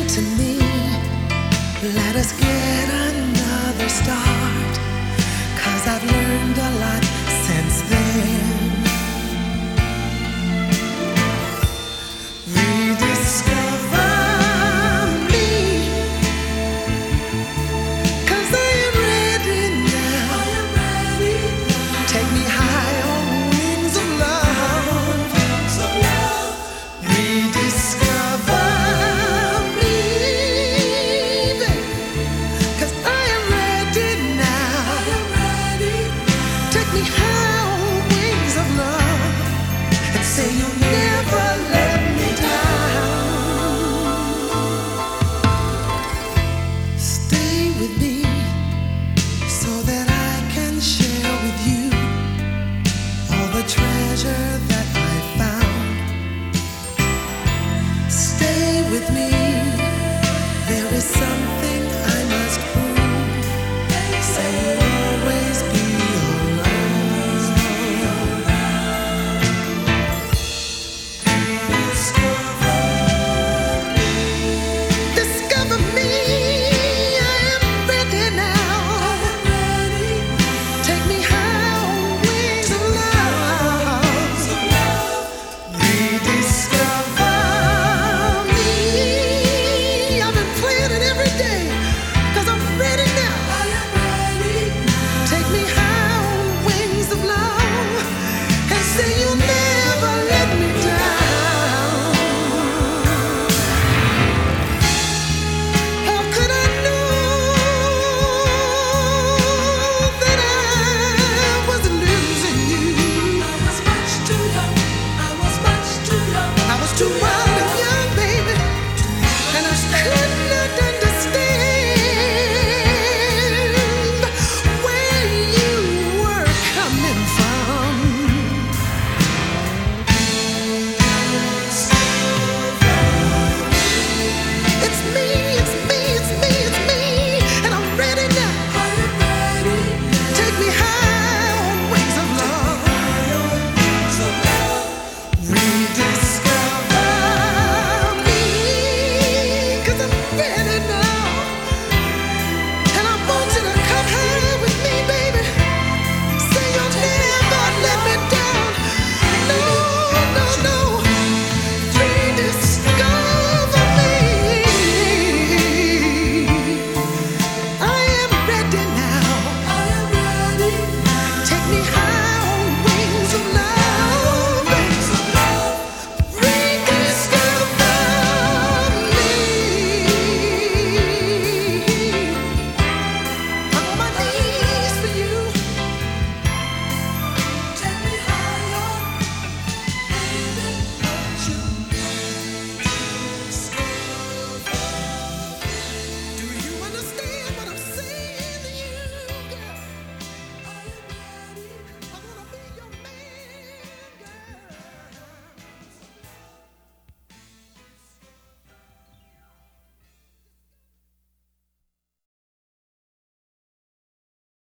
to me. Let us get another start, 'cause I've learned a lot since then. Rediscover me, 'cause I am ready now. Take me high on wings of love. Rediscover me, 'cause I am ready now. Take me high on wings of love and say you'll never let me down. Stay with me so that I can share with you all the treasure that I found. Stay with me, there is something